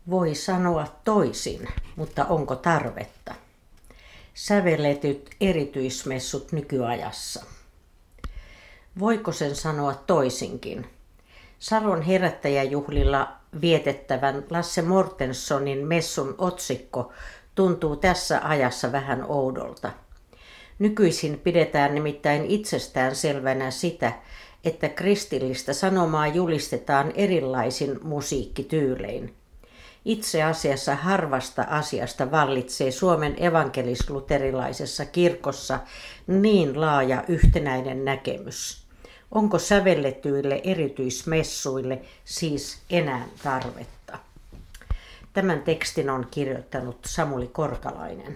Voi sanoa toisin, mutta onko tarvetta? Sävelletyt erityismessut nykyajassa. Voiko sen sanoa toisinkin? Salon herättäjäjuhlilla vietettävän Lasse Mortenssonin messun otsikko tuntuu tässä ajassa vähän oudolta. Nykyisin pidetään nimittäin itsestään selvänä sitä, että kristillistä sanomaa julistetaan erilaisin musiikkityylein. Itse asiassa harvasta asiasta vallitsee Suomen evankelis-luterilaisessa kirkossa niin laaja yhtenäinen näkemys. Onko sävelletyille erityismessuille siis enää tarvetta? Tämän tekstin on kirjoittanut Samuli Korkalainen.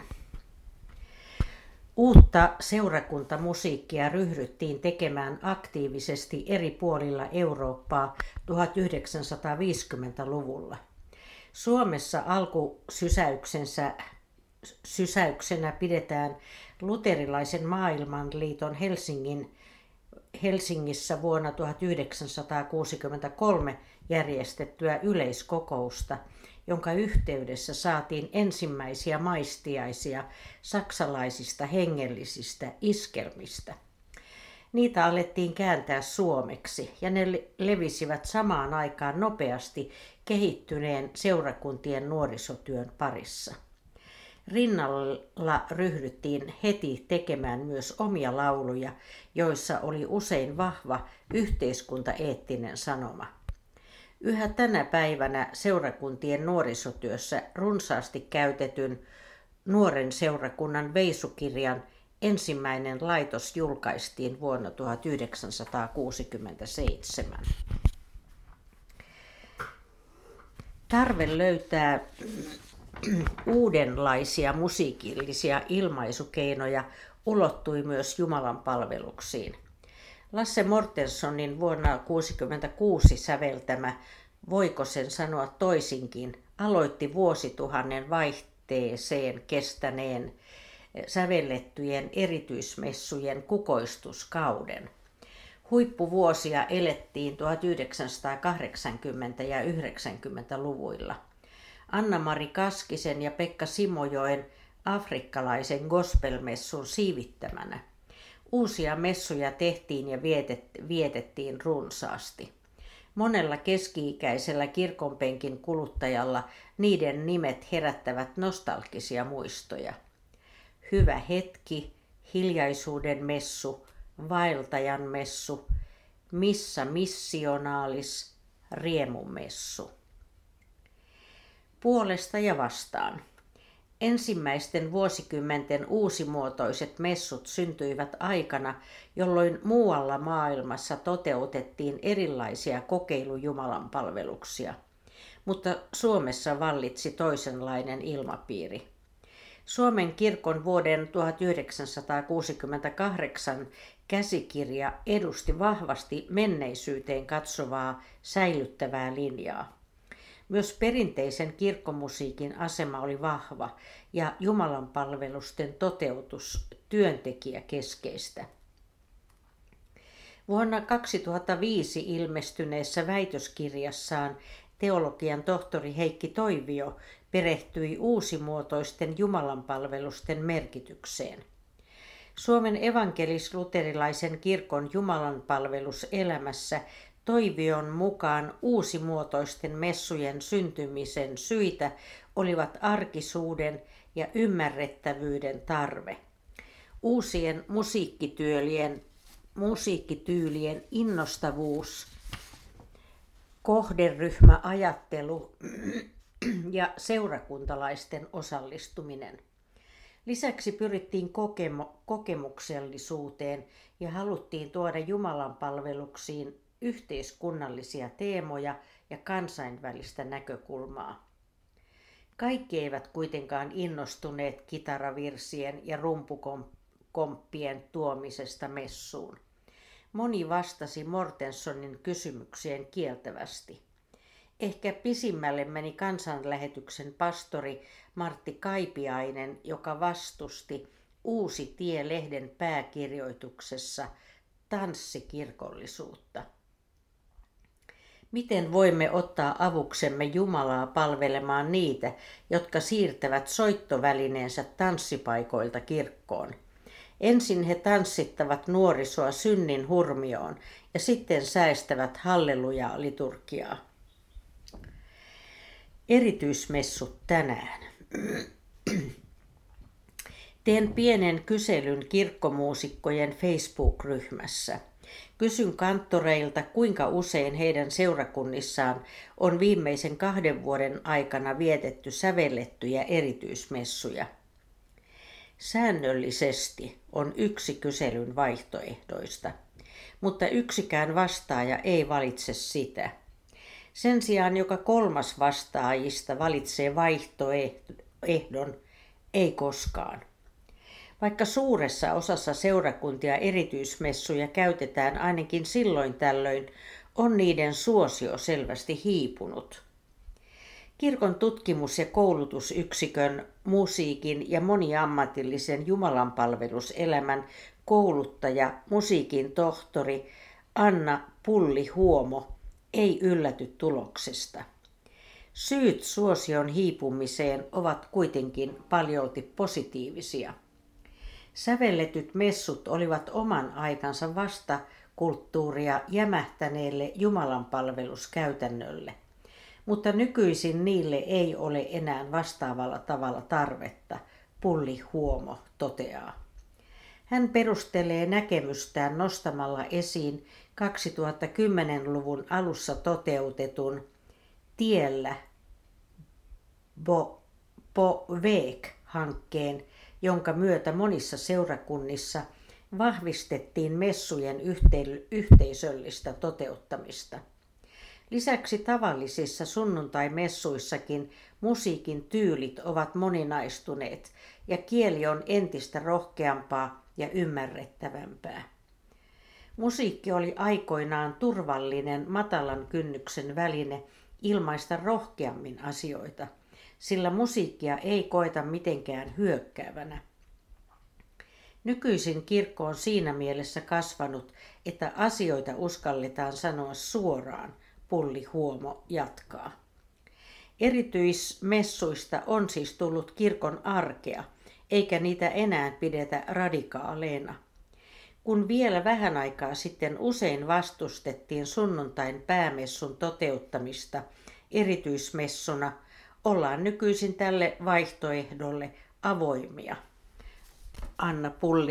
Uutta seurakuntamusiikkia ryhdyttiin tekemään aktiivisesti eri puolilla Eurooppaa 1950-luvulla. Suomessa alkusysäyksenä pidetään luterilaisen maailmanliiton Helsingissä vuonna 1963 järjestettyä yleiskokousta, jonka yhteydessä saatiin ensimmäisiä maistiaisia saksalaisista hengellisistä iskelmistä. Niitä alettiin kääntää suomeksi ja ne levisivät samaan aikaan nopeasti kehittyneen seurakuntien nuorisotyön parissa. Rinnalla ryhdyttiin heti tekemään myös omia lauluja, joissa oli usein vahva yhteiskuntaeettinen sanoma. Yhä tänä päivänä seurakuntien nuorisotyössä runsaasti käytetyn nuoren seurakunnan veisukirjan ensimmäinen laitos julkaistiin vuonna 1967. Tarve löytää uudenlaisia musiikillisia ilmaisukeinoja ulottui myös Jumalan palveluksiin. Lasse Mortenssonin vuonna 1966 säveltämä Voiko sen sanoa toisinkin aloitti vuosituhannen vaihteeseen kestäneen sävellettyjen erityismessujen kukoistuskauden. Huippuvuosia elettiin 1980- ja 90-luvuilla. Anna-Mari Kaskisen ja Pekka Simojoen afrikkalaisen gospelmessun siivittämänä. Uusia messuja tehtiin ja vietettiin runsaasti. Monella keski-ikäisellä kirkonpenkin kuluttajalla niiden nimet herättävät nostalgisia muistoja. Hyvä hetki, hiljaisuuden messu, vaeltajan messu, missa missionaalis, riemumessu. Puolesta ja vastaan. Ensimmäisten vuosikymmenten uusimuotoiset messut syntyivät aikana, jolloin muualla maailmassa toteutettiin erilaisia kokeilujumalan palveluksia, mutta Suomessa vallitsi toisenlainen ilmapiiri. Suomen kirkon vuoden 1968 käsikirja edusti vahvasti menneisyyteen katsovaa säilyttävää linjaa. Myös perinteisen kirkkomusiikin asema oli vahva ja jumalanpalvelusten toteutus työntekijäkeskeistä. Vuonna 2005 ilmestyneessä väitöskirjassaan teologian tohtori Heikki Toivio perehtyi uusimuotoisten jumalanpalvelusten merkitykseen. Suomen evankelis-luterilaisen kirkon jumalanpalveluselämässä Toivion mukaan uusimuotoisten messujen syntymisen syitä olivat arkisuuden ja ymmärrettävyyden tarve. Uusien musiikkityylien innostavuus, kohderyhmäajattelu ja seurakuntalaisten osallistuminen. Lisäksi pyrittiin kokemuksellisuuteen ja haluttiin tuoda jumalanpalveluksiin yhteiskunnallisia teemoja ja kansainvälistä näkökulmaa. Kaikki eivät kuitenkaan innostuneet kitaravirsien ja rumpukomppien tuomisesta messuun. Moni vastasi Mortenssonin kysymykseen kieltävästi. Ehkä pisimmälle meni kansanlähetyksen pastori Martti Kaipiainen, joka vastusti Uusi tie-lehden pääkirjoituksessa tanssikirkollisuutta. Miten voimme ottaa avuksemme Jumalaa palvelemaan niitä, jotka siirtävät soittovälineensä tanssipaikoilta kirkkoon? Ensin he tanssittavat nuorisoa synnin hurmioon ja sitten säestävät halleluja-liturgiaa. Erityismessut tänään. Teen pienen kyselyn kirkkomuusikkojen Facebook-ryhmässä. Kysyn kanttoreilta, kuinka usein heidän seurakunnissaan on viimeisen 2 vuoden aikana vietetty sävellettyjä erityismessuja. Säännöllisesti on yksi kyselyn vaihtoehdoista, mutta yksikään vastaaja ei valitse sitä. Sen sijaan joka 3. vastaajista valitsee vaihtoehdon ei koskaan. Vaikka suuressa osassa seurakuntia erityismessuja käytetään ainakin silloin tällöin, on niiden suosio selvästi hiipunut. Kirkon tutkimus- ja koulutusyksikön musiikin ja moniammatillisen jumalanpalveluselämän kouluttaja, musiikin tohtori Anna Pulli-Huomo ei ylläty tuloksesta. Syyt suosion hiipumiseen ovat kuitenkin paljolti positiivisia. Sävelletyt messut olivat oman aikansa vastakulttuuria jämähtäneelle jumalanpalveluskäytännölle, mutta nykyisin niille ei ole enää vastaavalla tavalla tarvetta, Pulli-Huomo toteaa. Hän perustelee näkemystään nostamalla esiin 2010-luvun alussa toteutetun Tiellä på väg-hankkeen, jonka myötä monissa seurakunnissa vahvistettiin messujen yhteisöllistä toteuttamista. Lisäksi tavallisissa sunnuntaimessuissakin musiikin tyylit ovat moninaistuneet ja kieli on entistä rohkeampaa ja ymmärrettävämpää. Musiikki oli aikoinaan turvallinen matalan kynnyksen väline ilmaista rohkeammin asioita, sillä musiikkia ei koeta mitenkään hyökkäävänä. Nykyisin kirkko on siinä mielessä kasvanut, että asioita uskalletaan sanoa suoraan, Pulli-Huomo jatkaa. Erityismessuista on siis tullut kirkon arkea, eikä niitä enää pidetä radikaaleina. Kun vielä vähän aikaa sitten usein vastustettiin sunnuntain päämessun toteuttamista erityismessuna, ollaan nykyisin tälle vaihtoehdolle avoimia. Anna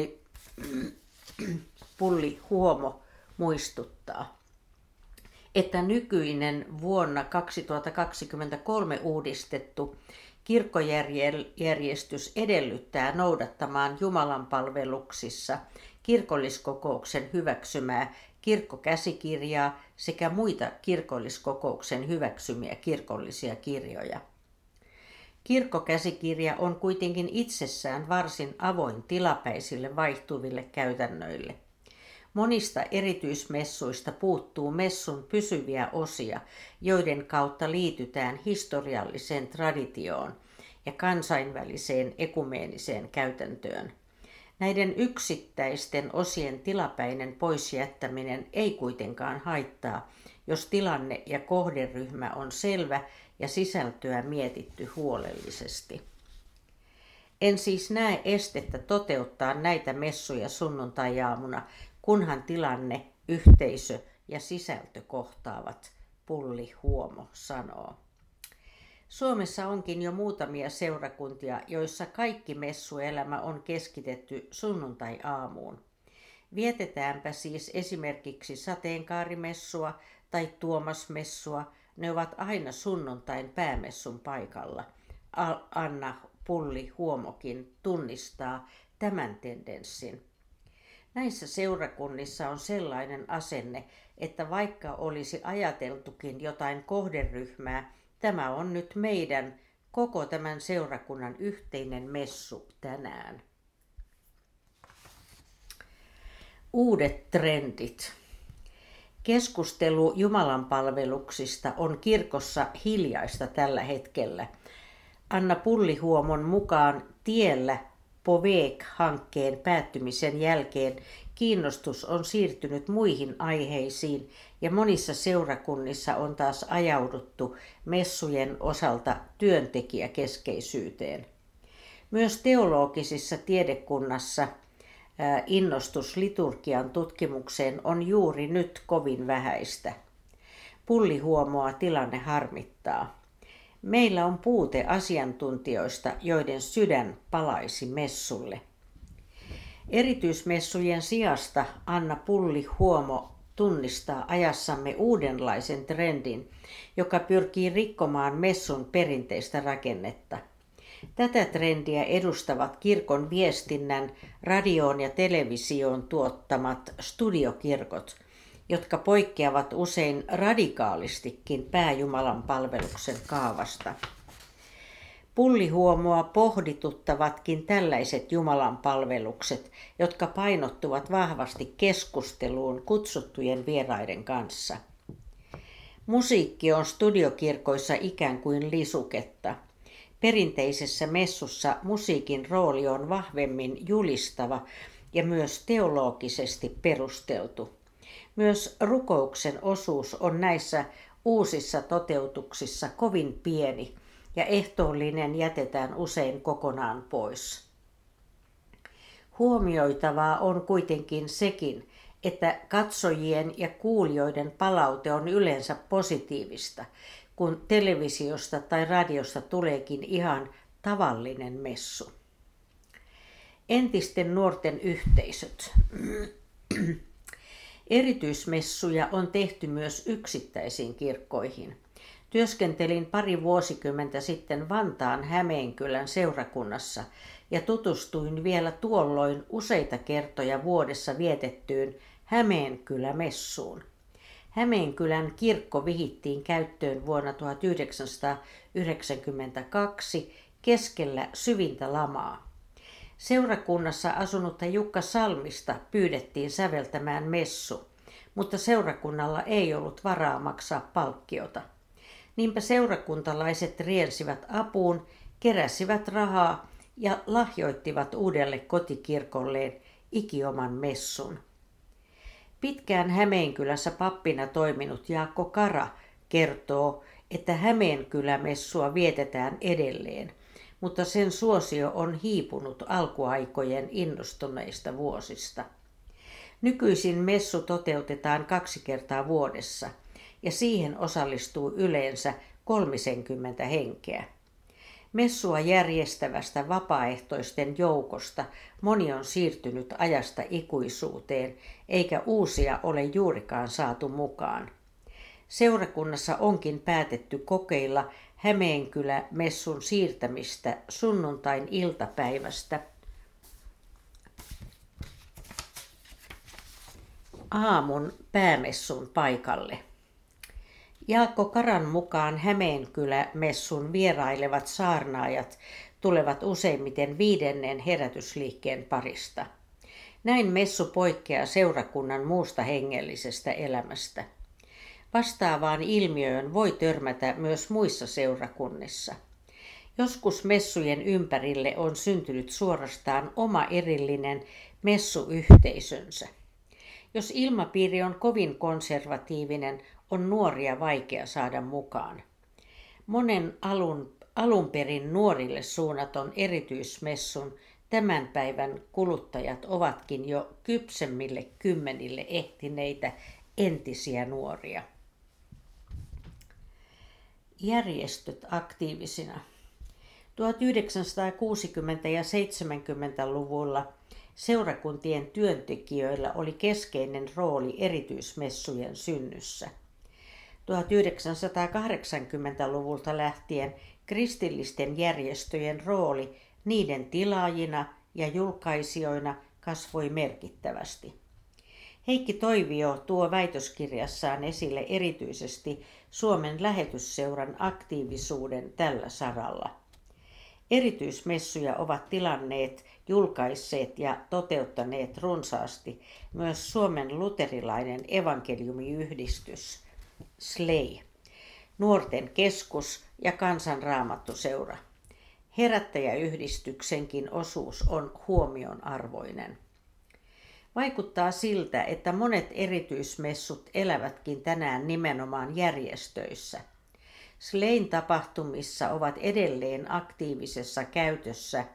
Pulli-Huomo muistuttaa, että nykyinen vuonna 2023 uudistettu kirkkojärjestys edellyttää noudattamaan jumalanpalveluksissa kirkolliskokouksen hyväksymää kirkkokäsikirjaa sekä muita kirkolliskokouksen hyväksymiä kirkollisia kirjoja. Kirkkokäsikirja on kuitenkin itsessään varsin avoin tilapäisille vaihtuville käytännöille. Monista erityismessuista puuttuu messun pysyviä osia, joiden kautta liitytään historialliseen traditioon ja kansainväliseen ekumeeniseen käytäntöön. Näiden yksittäisten osien tilapäinen poisjättäminen ei kuitenkaan haittaa, jos tilanne ja kohderyhmä on selvä ja sisältöä mietitty huolellisesti. En siis näe estettä toteuttaa näitä messuja sunnuntai-aamuna, kunhan tilanne, yhteisö ja sisältö kohtaavat, Pulli-Huomo sanoo. Suomessa onkin jo muutamia seurakuntia, joissa kaikki messuelämä on keskitetty sunnuntai-aamuun. Vietetäänpä siis esimerkiksi sateenkaarimessua tai tuomasmessua, ne ovat aina sunnuntain päämessun paikalla. Anna Pulli-Huomokin tunnistaa tämän tendenssin. Näissä seurakunnissa on sellainen asenne, että vaikka olisi ajateltukin jotain kohderyhmää, tämä on nyt meidän, koko tämän seurakunnan yhteinen messu tänään. Uudet trendit. Keskustelu jumalanpalveluksista on kirkossa hiljaista tällä hetkellä. Anna Pulli-Huomon mukaan Tiellä på väg-hankkeen päättymisen jälkeen kiinnostus on siirtynyt muihin aiheisiin ja monissa seurakunnissa on taas ajauduttu messujen osalta työntekijäkeskeisyyteen. Myös teologisissa tiedekunnassa innostus liturgian tutkimukseen on juuri nyt kovin vähäistä. Pullihuomoa tilanne harmittaa. Meillä on puute asiantuntijoista, joiden sydän palaisi messulle. Erityismessujen sijasta Anna Pullihuomo tunnistaa ajassamme uudenlaisen trendin, joka pyrkii rikkomaan messun perinteistä rakennetta. Tätä trendiä edustavat kirkon viestinnän, radioon ja televisioon tuottamat studiokirkot, jotka poikkeavat usein radikaalistikin pääjumalan palveluksen kaavasta. Pullihuomoa pohdituttavatkin tällaiset Jumalan palvelukset, jotka painottuvat vahvasti keskusteluun kutsuttujen vieraiden kanssa. Musiikki on studiokirkoissa ikään kuin lisuketta. Perinteisessä messussa musiikin rooli on vahvemmin julistava ja myös teologisesti perusteltu. Myös rukouksen osuus on näissä uusissa toteutuksissa kovin pieni ja ehtoollinen jätetään usein kokonaan pois. Huomioitavaa on kuitenkin sekin, että katsojien ja kuulijoiden palaute on yleensä positiivista, kun televisiosta tai radiosta tuleekin ihan tavallinen messu. Entisten nuorten yhteisöt. Erityismessuja on tehty myös yksittäisiin kirkkoihin. Työskentelin pari vuosikymmentä sitten Vantaan Hämeenkylän seurakunnassa ja tutustuin vielä tuolloin useita kertoja vuodessa vietettyyn Hämeenkylämessuun. Hämeenkylän kirkko vihittiin käyttöön vuonna 1992 keskellä syvintä lamaa. Seurakunnassa asunutta Jukka Salmista pyydettiin säveltämään messu, mutta seurakunnalla ei ollut varaa maksaa palkkiota. Niinpä seurakuntalaiset riensivät apuun, keräsivät rahaa ja lahjoittivat uudelle kotikirkolleen ikioman messun. Pitkään Hämeenkylässä pappina toiminut Jaakko Kara kertoo, että Hämeenkylämessua vietetään edelleen, mutta sen suosio on hiipunut alkuaikojen innostuneista vuosista. Nykyisin messu toteutetaan 2 kertaa vuodessa ja siihen osallistuu yleensä 30 henkeä. Messua järjestävästä vapaaehtoisten joukosta moni on siirtynyt ajasta ikuisuuteen, eikä uusia ole juurikaan saatu mukaan. Seurakunnassa onkin päätetty kokeilla Hämeenkylä-messun siirtämistä sunnuntain iltapäivästä aamun päämessun paikalle. Jaakko Karan mukaan Hämeenkylä-messun vierailevat saarnaajat tulevat useimmiten 5. herätysliikkeen parista. Näin messu poikkeaa seurakunnan muusta hengellisestä elämästä. Vastaavaan ilmiöön voi törmätä myös muissa seurakunnissa. Joskus messujen ympärille on syntynyt suorastaan oma erillinen messuyhteisönsä. Jos ilmapiiri on kovin konservatiivinen, on nuoria vaikea saada mukaan. Monen alun perin nuorille suunnaton erityismessun tämän päivän kuluttajat ovatkin jo kypsemmille kymmenille ehtineitä entisiä nuoria. Järjestöt aktiivisina. 1960- ja 70-luvulla seurakuntien työntekijöillä oli keskeinen rooli erityismessujen synnyssä. 1980-luvulta lähtien kristillisten järjestöjen rooli niiden tilaajina ja julkaisijoina kasvoi merkittävästi. Heikki Toivio tuo väitöskirjassaan esille erityisesti Suomen Lähetysseuran aktiivisuuden tällä saralla. Erityismessuja ovat tilanneet, julkaisseet ja toteuttaneet runsaasti myös Suomen luterilainen evankeliumiyhdistys SLEI, Nuorten keskus ja Kansanraamattuseura. Herättäjäyhdistyksenkin osuus on huomionarvoinen. Vaikuttaa siltä, että monet erityismessut elävätkin tänään nimenomaan järjestöissä. Slayn tapahtumissa ovat edelleen aktiivisessa käytössä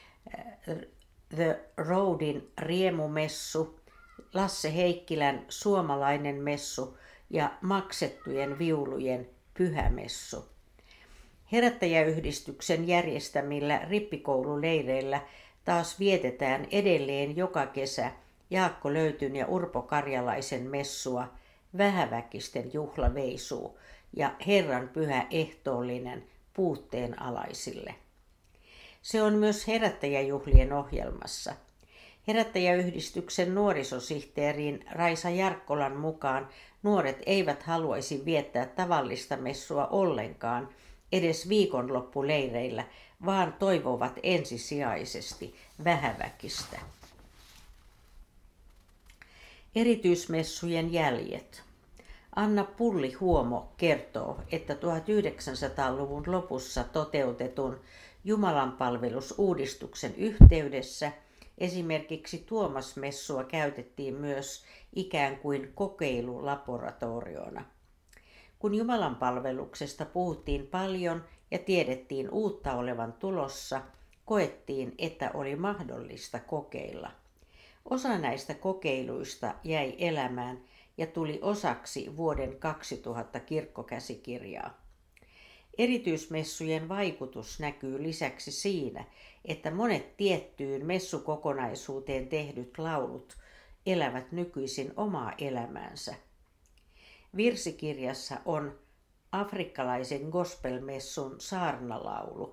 The Roadin riemumessu, Lasse Heikkilän suomalainen messu ja maksettujen viulujen pyhämessu. Herättäjäyhdistyksen järjestämillä rippikoululeireillä taas vietetään edelleen joka kesä Jaakko Löytyn ja Urpo Karjalaisen messua, vähäväkisten juhlaveisuu ja Herran pyhä ehtoollinen puutteenalaisille. Se on myös herättäjäjuhlien ohjelmassa. Herättäjäyhdistyksen nuorisosihteerin Raisa Jarkkolan mukaan nuoret eivät haluaisi viettää tavallista messua ollenkaan, edes viikonloppuleireillä, vaan toivovat ensisijaisesti vähäväkistä. Erityismessujen jäljet. Anna Pulli-Huomo kertoo, että 1900-luvun lopussa toteutetun Jumalanpalvelusuudistuksen yhteydessä esimerkiksi Tuomasmessua käytettiin myös ikään kuin kokeilulaboratoriona. Kun Jumalanpalveluksesta puhuttiin paljon ja tiedettiin uutta olevan tulossa, koettiin, että oli mahdollista kokeilla. Osa näistä kokeiluista jäi elämään ja tuli osaksi vuoden 2000 kirkkokäsikirjaa. Erityismessujen vaikutus näkyy lisäksi siinä, että monet tiettyyn messukokonaisuuteen tehdyt laulut elävät nykyisin omaa elämäänsä. Virsikirjassa on afrikkalaisen gospelmessun saarnalaulu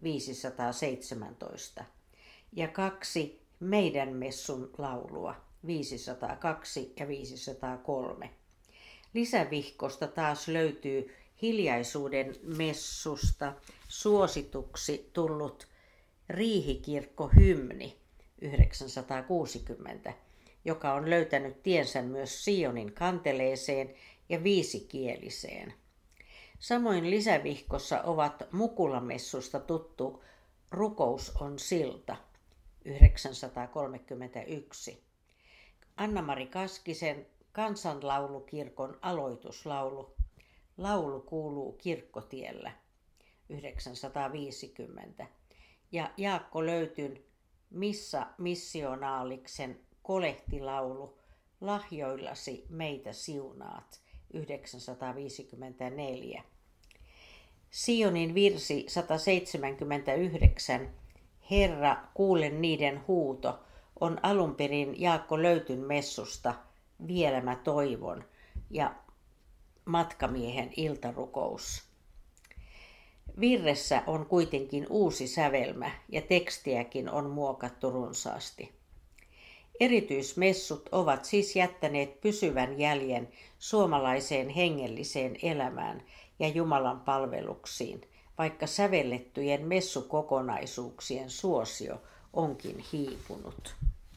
517 ja 2 meidän messun laulua 502 ja 503. Lisävihkosta taas löytyy Hiljaisuuden messusta suosituksi tullut Riihikirkkohymni 960, joka on löytänyt tiensä myös Sionin kanteleeseen ja viisikieliseen. Samoin lisävihkossa ovat Mukulamessusta tuttu Rukous on silta 931, Anna-Mari Kaskisen kansanlaulukirkon aloituslaulu Laulu kuuluu kirkkotiellä 950 ja Jaakko Löytyn Missa missionaaliksen kolehtilaulu Lahjoillasi meitä siunaat 954. Sionin virsi 179 Herra, kuule niiden huuto on alun perin Jaakko Löytyn messusta Vielä mä toivon ja Matkamiehen iltarukous. Virressä on kuitenkin uusi sävelmä ja tekstiäkin on muokattu runsaasti. Erityismessut ovat siis jättäneet pysyvän jäljen suomalaiseen hengelliseen elämään ja Jumalan palveluksiin, vaikka sävellettyjen messukokonaisuuksien suosio onkin hiipunut.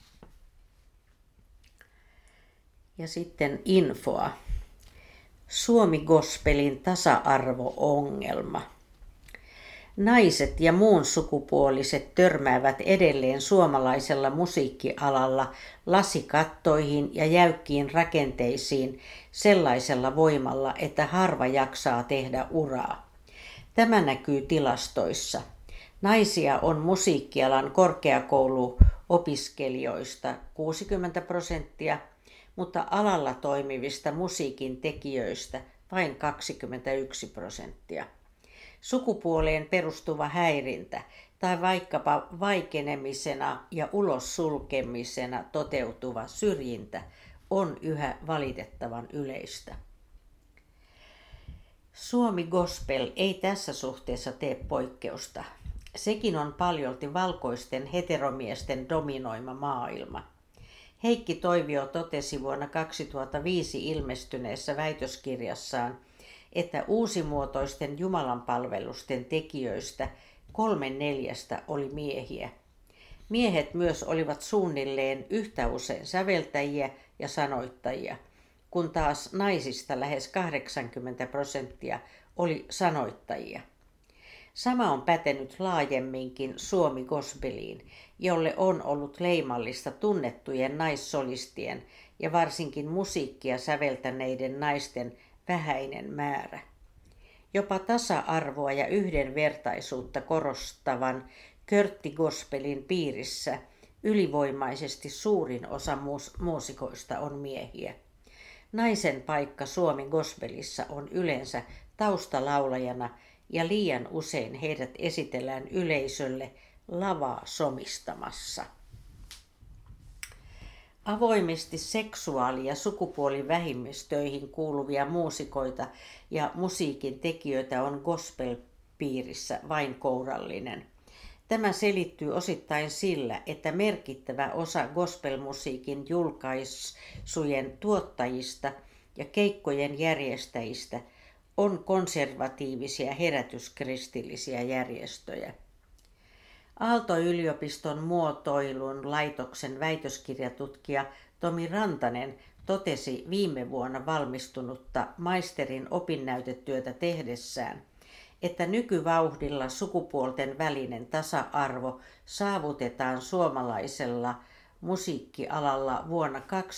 Ja sitten infoa. Suomi-gospelin tasa-arvo-ongelma. Naiset ja muun sukupuoliset törmäävät edelleen suomalaisella musiikkialalla lasikattoihin ja jäykkiin rakenteisiin sellaisella voimalla, että harva jaksaa tehdä uraa. Tämä näkyy tilastoissa. Naisia on musiikkialan korkeakouluopiskelijoista 60%, mutta alalla toimivista musiikin tekijöistä vain 21%. Sukupuoleen perustuva häirintä tai vaikkapa vaikenemisena ja ulos sulkemisena toteutuva syrjintä on yhä valitettavan yleistä. Suomi Gospel ei tässä suhteessa tee poikkeusta. Sekin on paljolti valkoisten heteromiesten dominoima maailma. Heikki Toivio totesi vuonna 2005 ilmestyneessä väitöskirjassaan, että uusimuotoisten jumalanpalvelusten tekijöistä 3/4 oli miehiä. Miehet myös olivat suunnilleen yhtä usein säveltäjiä ja sanoittajia, kun taas naisista lähes 80% oli sanoittajia. Sama on pätenyt laajemminkin Suomi-gospeliin, jolle on ollut leimallista tunnettujen naissolistien ja varsinkin musiikkia säveltäneiden naisten vähäinen määrä. Jopa tasa-arvoa ja yhdenvertaisuutta korostavan körttigospelin piirissä ylivoimaisesti suurin osa muusikoista on miehiä. Naisen paikka Suomen gospelissa on yleensä taustalaulajana ja liian usein heidät esitellään yleisölle lavaa somistamassa. Avoimesti seksuaali- ja sukupuolivähemmistöihin kuuluvia muusikoita ja musiikin tekijöitä on gospel-piirissä vain kourallinen. Tämä selittyy osittain sillä, että merkittävä osa gospelmusiikin julkaisujen tuottajista ja keikkojen järjestäjistä on konservatiivisia herätyskristillisiä järjestöjä. Aalto-yliopiston muotoilun laitoksen väitöskirjatutkija Tomi Rantanen totesi viime vuonna valmistunutta maisterin opinnäytetyötä tehdessään, että nykyvauhdilla sukupuolten välinen tasa-arvo saavutetaan suomalaisella musiikkialalla vuonna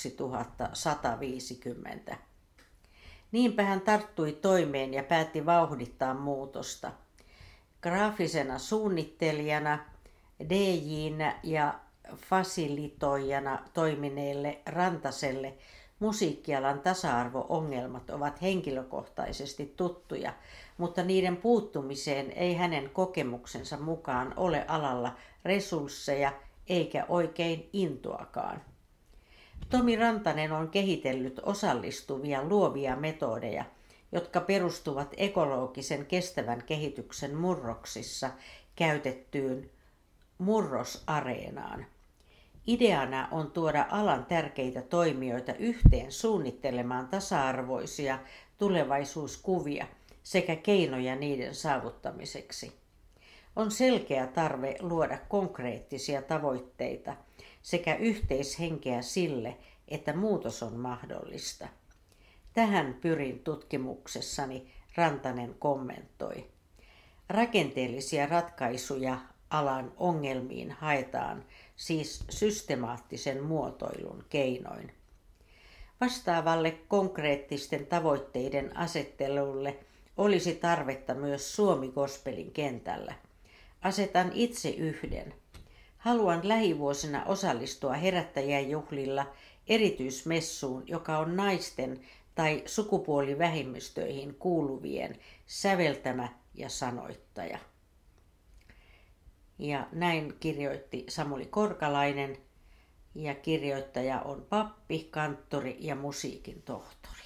2150. Niinpä hän tarttui toimeen ja päätti vauhdittaa muutosta. Graafisena suunnittelijana, DJ:nä ja fasilitoijana toimineelle Rantaselle musiikkialan tasa-arvo-ongelmat ovat henkilökohtaisesti tuttuja, mutta niiden puuttumiseen ei hänen kokemuksensa mukaan ole alalla resursseja eikä oikein intoakaan. Tomi Rantanen on kehitellyt osallistuvia luovia metodeja, jotka perustuvat ekologisen kestävän kehityksen murroksissa käytettyyn murrosareenaan. Ideana on tuoda alan tärkeitä toimijoita yhteen suunnittelemaan tasa-arvoisia tulevaisuuskuvia sekä keinoja niiden saavuttamiseksi. On selkeä tarve luoda konkreettisia tavoitteita sekä yhteishenkeä sille, että muutos on mahdollista. Tähän pyrin tutkimuksessani, Rantanen kommentoi. Rakenteellisia ratkaisuja alan ongelmiin haetaan siis systemaattisen muotoilun keinoin. Vastaavalle konkreettisten tavoitteiden asettelulle olisi tarvetta myös Suomi-gospelin kentällä. Asetan itse yhden. Haluan lähivuosina osallistua herättäjäjuhlilla erityismessuun, joka on naisten tai sukupuolivähemmistöihin kuuluvien säveltämä ja sanoittaja. Ja näin kirjoitti Samuli Korkalainen ja kirjoittaja on pappi, kanttori ja musiikin tohtori.